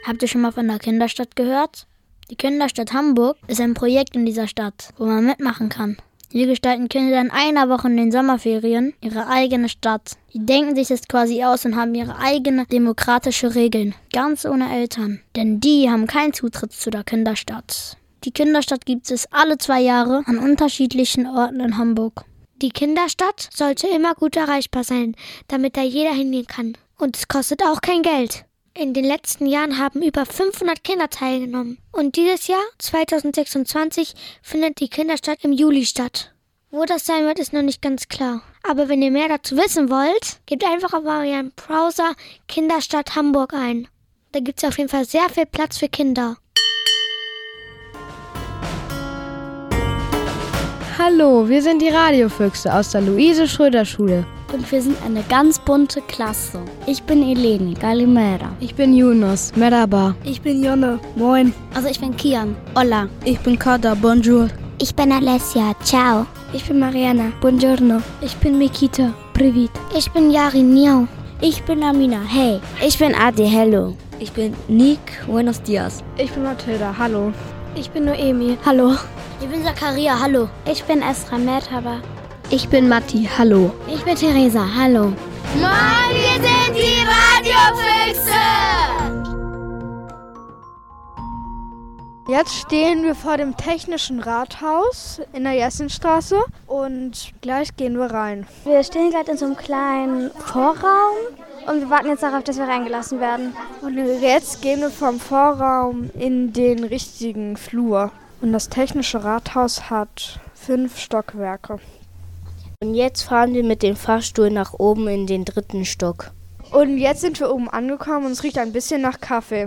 Habt ihr schon mal von der Kinderstadt gehört? Die Kinderstadt Hamburg ist ein Projekt in dieser Stadt, wo man mitmachen kann. Hier gestalten Kinder in einer Woche in den Sommerferien ihre eigene Stadt. Die denken sich das quasi aus und haben ihre eigene demokratische Regeln, ganz ohne Eltern. Denn die haben keinen Zutritt zu der Kinderstadt. Die Kinderstadt gibt es alle 2 Jahre an unterschiedlichen Orten in Hamburg. Die Kinderstadt sollte immer gut erreichbar sein, damit da jeder hingehen kann. Und es kostet auch kein Geld. In den letzten Jahren haben über 500 Kinder teilgenommen. Und dieses Jahr, 2026, findet die Kinderstadt im Juli statt. Wo das sein wird, ist noch nicht ganz klar. Aber wenn ihr mehr dazu wissen wollt, gebt einfach auf euren Browser Kinderstadt Hamburg ein. Da gibt es auf jeden Fall sehr viel Platz für Kinder. Hallo, wir sind die Radiofüchse aus der Luise-Schröder-Schule. Und wir sind eine ganz bunte Klasse. Ich bin Eleni, Galimera. Ich bin Yunus, Merhaba. Ich bin Jonne, moin. Also ich bin Kian, hola. Ich bin Kada, bonjour. Ich bin Alessia, ciao. Ich bin Mariana, buongiorno. Ich bin Mikita, привет. Ich bin Yari, niau. Ich bin Amina, hey. Ich bin Adi, hello. Ich bin Nick, buenos dias. Ich bin Mathilda, hallo. Ich bin Noemi, hallo. Ich bin Zakaria, hallo. Ich bin Esra, merhaba. Ich bin Matti, hallo. Ich bin Theresa, hallo. Moin, wir sind die Radiofüchse! Jetzt stehen wir vor dem Technischen Rathaus in der Jessenstraße und gleich gehen wir rein. Wir stehen gerade in so einem kleinen Vorraum und wir warten jetzt darauf, dass wir reingelassen werden. Und jetzt gehen wir vom Vorraum in den richtigen Flur. Und das Technische Rathaus hat 5 Stockwerke. Und jetzt fahren wir mit dem Fahrstuhl nach oben in den 3. Stock. Und jetzt sind wir oben angekommen und es riecht ein bisschen nach Kaffee.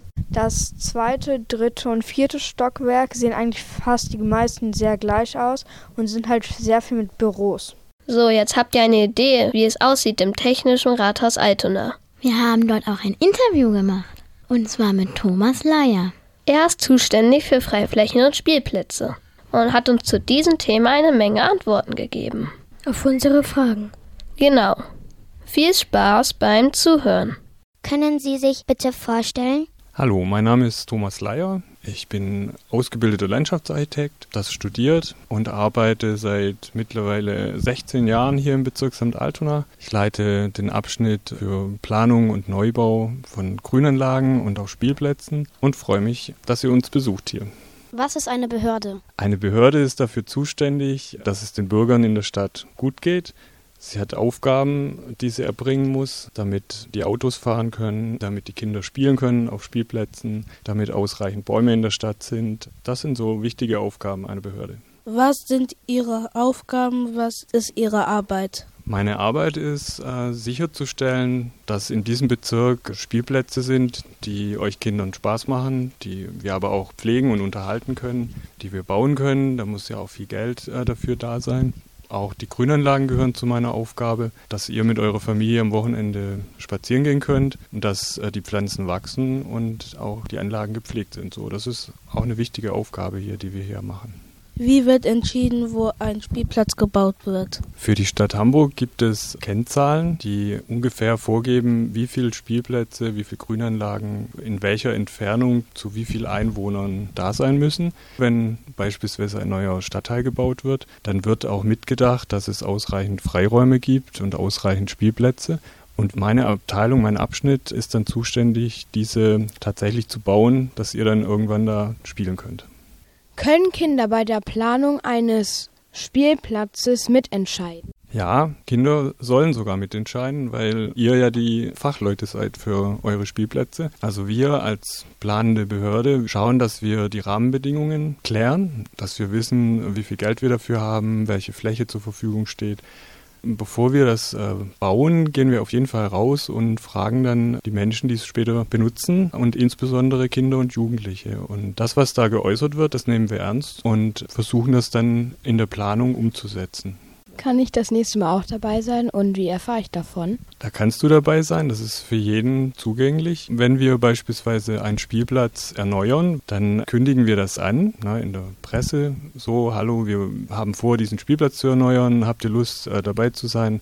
Das 2., 3. und 4. Stockwerk sehen eigentlich fast die meisten sehr gleich aus und sind halt sehr viel mit Büros. So, jetzt habt ihr eine Idee, wie es aussieht im Technischen Rathaus Altona. Wir haben dort auch ein Interview gemacht. Und zwar mit Thomas Leier. Er ist zuständig für Freiflächen und Spielplätze und hat uns zu diesem Thema eine Menge Antworten gegeben. Auf unsere Fragen. Genau. Viel Spaß beim Zuhören. Können Sie sich bitte vorstellen? Hallo, mein Name ist Thomas Leier. Ich bin ausgebildeter Landschaftsarchitekt, das studiert und arbeite seit mittlerweile 16 Jahren hier im Bezirksamt Altona. Ich leite den Abschnitt für Planung und Neubau von Grünanlagen und auch Spielplätzen und freue mich, dass ihr uns besucht hier. Was ist eine Behörde? Eine Behörde ist dafür zuständig, dass es den Bürgern in der Stadt gut geht. Sie hat Aufgaben, die sie erbringen muss, damit die Autos fahren können, damit die Kinder spielen können auf Spielplätzen, damit ausreichend Bäume in der Stadt sind. Das sind so wichtige Aufgaben einer Behörde. Was sind Ihre Aufgaben? Was ist Ihre Arbeit? Meine Arbeit ist, sicherzustellen, dass in diesem Bezirk Spielplätze sind, die euch Kindern Spaß machen, die wir aber auch pflegen und unterhalten können, die wir bauen können. Da muss ja auch viel Geld dafür da sein. Auch die Grünanlagen gehören zu meiner Aufgabe, dass ihr mit eurer Familie am Wochenende spazieren gehen könnt und dass die Pflanzen wachsen und auch die Anlagen gepflegt sind. So, das ist auch eine wichtige Aufgabe hier, die wir hier machen. Wie wird entschieden, wo ein Spielplatz gebaut wird? Für die Stadt Hamburg gibt es Kennzahlen, die ungefähr vorgeben, wie viele Spielplätze, wie viele Grünanlagen in welcher Entfernung zu wie vielen Einwohnern da sein müssen. Wenn beispielsweise ein neuer Stadtteil gebaut wird, dann wird auch mitgedacht, dass es ausreichend Freiräume gibt und ausreichend Spielplätze. Und meine Abteilung, mein Abschnitt ist dann zuständig, diese tatsächlich zu bauen, dass ihr dann irgendwann da spielen könnt. Können Kinder bei der Planung eines Spielplatzes mitentscheiden? Ja, Kinder sollen sogar mitentscheiden, weil ihr ja die Fachleute seid für eure Spielplätze. Also wir als planende Behörde schauen, dass wir die Rahmenbedingungen klären, dass wir wissen, wie viel Geld wir dafür haben, welche Fläche zur Verfügung steht. Bevor wir das bauen, gehen wir auf jeden Fall raus und fragen dann die Menschen, die es später benutzen und insbesondere Kinder und Jugendliche. Und das, was da geäußert wird, das nehmen wir ernst und versuchen das dann in der Planung umzusetzen. Kann ich das nächste Mal auch dabei sein und wie erfahre ich davon? Da kannst du dabei sein, das ist für jeden zugänglich. Wenn wir beispielsweise einen Spielplatz erneuern, dann kündigen wir das an, in der Presse. So, hallo, wir haben vor, diesen Spielplatz zu erneuern, habt ihr Lust dabei zu sein?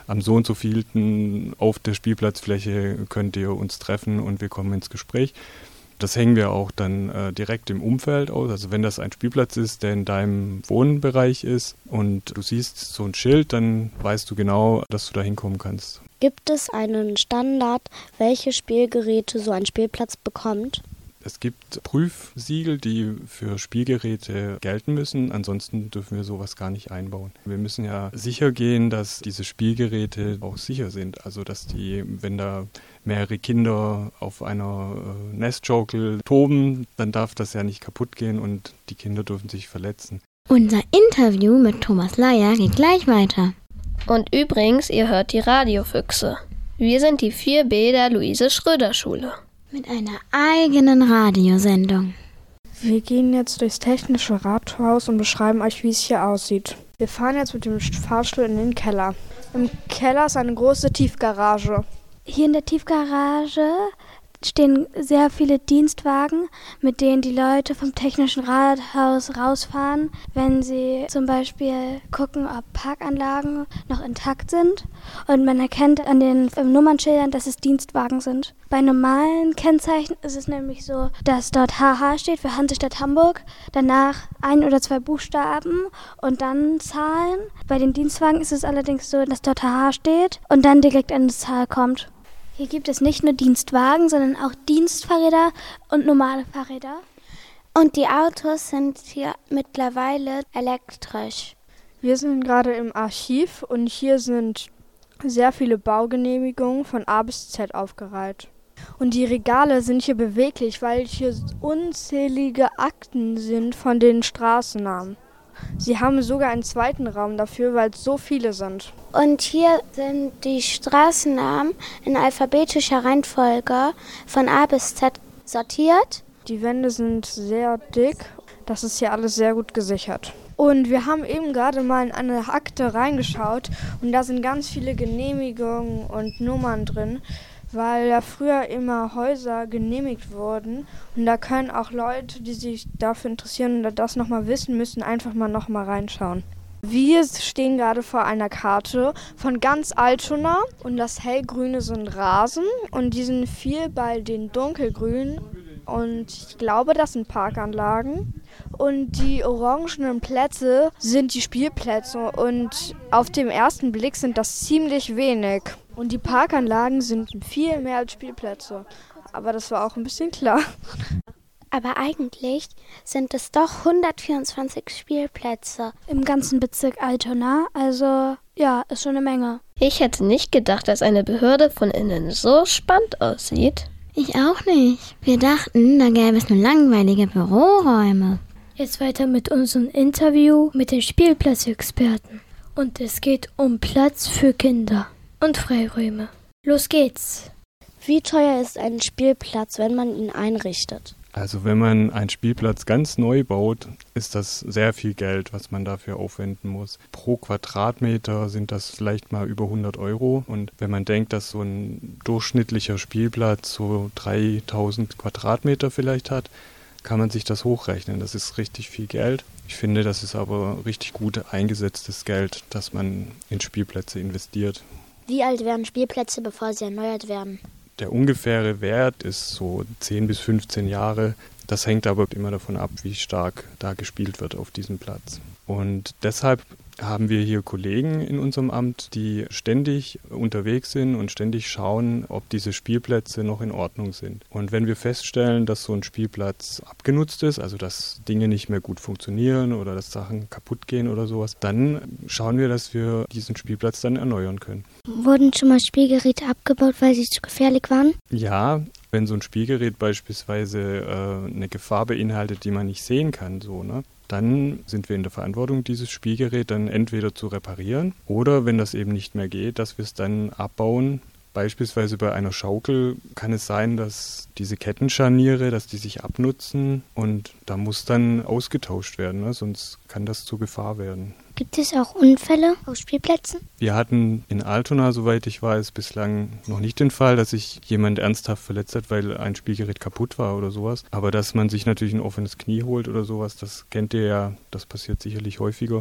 am so und so vielten auf der Spielplatzfläche könnt ihr uns treffen und wir kommen ins Gespräch. Das hängen wir auch dann direkt im Umfeld aus. Also wenn das ein Spielplatz ist, der in deinem Wohnbereich ist und du siehst so ein Schild, dann weißt du genau, dass du da hinkommen kannst. Gibt es einen Standard, welche Spielgeräte so ein Spielplatz bekommt? Es gibt Prüfsiegel, die für Spielgeräte gelten müssen. Ansonsten dürfen wir sowas gar nicht einbauen. Wir müssen ja sicher gehen, dass diese Spielgeräte auch sicher sind. Also dass die, wenn da mehrere Kinder auf einer Nestschaukel toben, dann darf das ja nicht kaputt gehen und die Kinder dürfen sich verletzen. Unser Interview mit Thomas Leier geht gleich weiter. Und übrigens, ihr hört die Radiofüchse. Wir sind die 4B der Luise-Schröder-Schule. Mit einer eigenen Radiosendung. Wir gehen jetzt durchs technische Rathaus und beschreiben euch, wie es hier aussieht. Wir fahren jetzt mit dem Fahrstuhl in den Keller. Im Keller ist eine große Tiefgarage. Hier in der Tiefgarage stehen sehr viele Dienstwagen, mit denen die Leute vom Technischen Rathaus rausfahren, wenn sie zum Beispiel gucken, ob Parkanlagen noch intakt sind. Und man erkennt an den Nummernschildern, dass es Dienstwagen sind. Bei normalen Kennzeichen ist es nämlich so, dass dort HH steht für Hansestadt Hamburg, danach 1 oder 2 Buchstaben und dann Zahlen. Bei den Dienstwagen ist es allerdings so, dass dort HH steht und dann direkt eine Zahl kommt. Hier gibt es nicht nur Dienstwagen, sondern auch Dienstfahrräder und normale Fahrräder. Und die Autos sind hier mittlerweile elektrisch. Wir sind gerade im Archiv und hier sind sehr viele Baugenehmigungen von A bis Z aufgereiht. Und die Regale sind hier beweglich, weil hier unzählige Akten sind von den Straßennamen. Sie haben sogar einen zweiten Raum dafür, weil es so viele sind. Und hier sind die Straßennamen in alphabetischer Reihenfolge von A bis Z sortiert. Die Wände sind sehr dick. Das ist hier alles sehr gut gesichert. Und wir haben eben gerade mal in eine Akte reingeschaut und da sind ganz viele Genehmigungen und Nummern drin, weil ja früher immer Häuser genehmigt wurden und da können auch Leute, die sich dafür interessieren und das nochmal wissen müssen, einfach mal nochmal reinschauen. Wir stehen gerade vor einer Karte von ganz Altona und das hellgrüne sind Rasen und die sind viel bei den dunkelgrünen und ich glaube, das sind Parkanlagen. Und die orangenen Plätze sind die Spielplätze und auf dem ersten Blick sind das ziemlich wenig. Und die Parkanlagen sind viel mehr als Spielplätze. Aber das war auch ein bisschen klar. Aber eigentlich sind es doch 124 Spielplätze im ganzen Bezirk Altona. Also ja, ist schon eine Menge. Ich hätte nicht gedacht, dass eine Behörde von innen so spannend aussieht. Ich auch nicht. Wir dachten, da gäbe es nur langweilige Büroräume. Jetzt weiter mit unserem Interview mit den Spielplatzexperten. Und es geht um Platz für Kinder und Freiräume. Los geht's. Wie teuer ist ein Spielplatz, wenn man ihn einrichtet? Also wenn man einen Spielplatz ganz neu baut, ist das sehr viel Geld, was man dafür aufwenden muss. Pro Quadratmeter sind das vielleicht mal über 100 €. Und wenn man denkt, dass so ein durchschnittlicher Spielplatz so 3000 Quadratmeter vielleicht hat, kann man sich das hochrechnen. Das ist richtig viel Geld. Ich finde, das ist aber richtig gut eingesetztes Geld, dass man in Spielplätze investiert. Wie alt werden Spielplätze, bevor sie erneuert werden? Der ungefähre Wert ist so 10 bis 15 Jahre. Das hängt aber immer davon ab, wie stark da gespielt wird auf diesem Platz. Und deshalb haben wir hier Kollegen in unserem Amt, die ständig unterwegs sind und ständig schauen, ob diese Spielplätze noch in Ordnung sind. Und wenn wir feststellen, dass so ein Spielplatz abgenutzt ist, also dass Dinge nicht mehr gut funktionieren oder dass Sachen kaputt gehen oder sowas, dann schauen wir, dass wir diesen Spielplatz dann erneuern können. Wurden schon mal Spielgeräte abgebaut, weil sie zu gefährlich waren? Ja, wenn so ein Spielgerät beispielsweise eine Gefahr beinhaltet, die man nicht sehen kann, so, ne? Dann sind wir in der Verantwortung, dieses Spielgerät dann entweder zu reparieren oder, wenn das eben nicht mehr geht, dass wir es dann abbauen. Beispielsweise bei einer Schaukel kann es sein, dass diese Kettenscharniere, dass die sich abnutzen und da muss dann ausgetauscht werden, ne? Sonst kann das zur Gefahr werden. Gibt es auch Unfälle auf Spielplätzen? Wir hatten in Altona, soweit ich weiß, bislang noch nicht den Fall, dass sich jemand ernsthaft verletzt hat, weil ein Spielgerät kaputt war oder sowas. Aber dass man sich natürlich ein offenes Knie holt oder sowas, das kennt ihr ja, das passiert sicherlich häufiger.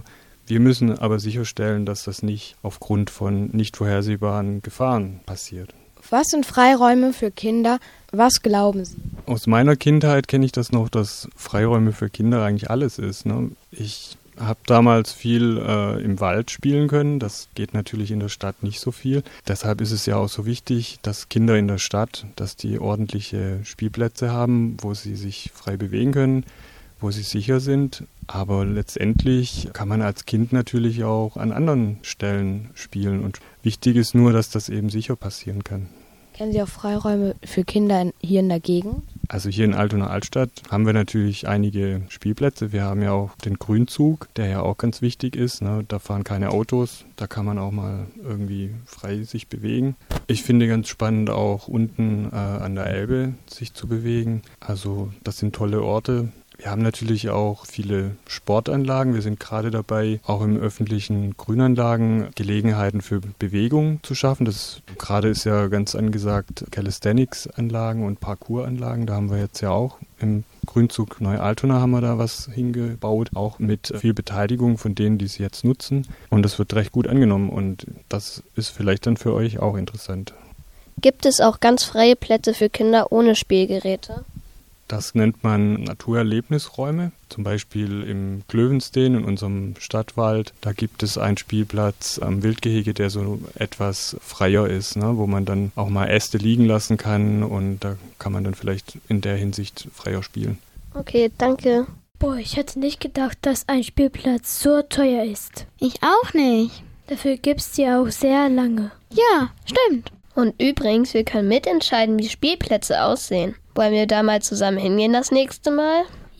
Wir müssen aber sicherstellen, dass das nicht aufgrund von nicht vorhersehbaren Gefahren passiert. Was sind Freiräume für Kinder? Was glauben Sie? Aus meiner Kindheit kenne ich das noch, dass Freiräume für Kinder eigentlich alles ist. Ne? Ich habe damals viel im Wald spielen können. Das geht natürlich in der Stadt nicht so viel. Deshalb ist es ja auch so wichtig, dass Kinder in der Stadt, dass die ordentliche Spielplätze haben, wo sie sich frei bewegen können, wo sie sicher sind. Aber letztendlich kann man als Kind natürlich auch an anderen Stellen spielen. Und wichtig ist nur, dass das eben sicher passieren kann. Kennen Sie auch Freiräume für Kinder hier in der Gegend? Also hier in Altona Altstadt haben wir natürlich einige Spielplätze. Wir haben ja auch den Grünzug, der ja auch ganz wichtig ist. Ne? Da fahren keine Autos, da kann man auch mal irgendwie frei sich bewegen. Ich finde ganz spannend auch unten an der Elbe sich zu bewegen. Also das sind tolle Orte. Wir haben natürlich auch viele Sportanlagen. Wir sind gerade dabei, auch im öffentlichen Grünanlagen Gelegenheiten für Bewegung zu schaffen. Gerade ist ja ganz angesagt Calisthenics-Anlagen und Parkour-Anlagen. Da haben wir jetzt ja auch im Grünzug Neu-Altona haben wir da was hingebaut, auch mit viel Beteiligung von denen, die es jetzt nutzen. Und das wird recht gut angenommen und das ist vielleicht dann für euch auch interessant. Gibt es auch ganz freie Plätze für Kinder ohne Spielgeräte? Das nennt man Naturerlebnisräume, zum Beispiel im Klövenstein in unserem Stadtwald. Da gibt es einen Spielplatz am Wildgehege, der so etwas freier ist, ne, wo man dann auch mal Äste liegen lassen kann und da kann man dann vielleicht in der Hinsicht freier spielen. Okay, danke. Boah, ich hätte nicht gedacht, dass ein Spielplatz so teuer ist. Ich auch nicht. Dafür gibt's die auch sehr lange. Ja, stimmt. Und übrigens, wir können mitentscheiden, wie Spielplätze aussehen. Wollen wir da mal zusammen hingehen das nächste Mal?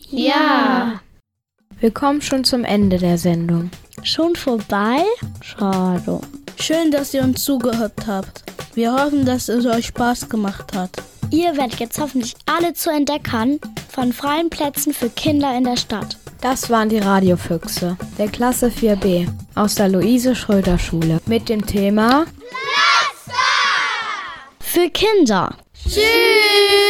Ja. Wir kommen schon zum Ende der Sendung. Schon vorbei? Schade. Schön, dass ihr uns zugehört habt. Wir hoffen, dass es euch Spaß gemacht hat. Ihr werdet jetzt hoffentlich alle zu Entdeckern von freien Plätzen für Kinder in der Stadt. Das waren die Radiofüchse der Klasse 4b aus der Luise-Schröder-Schule mit dem Thema für Kinder. Tschüss!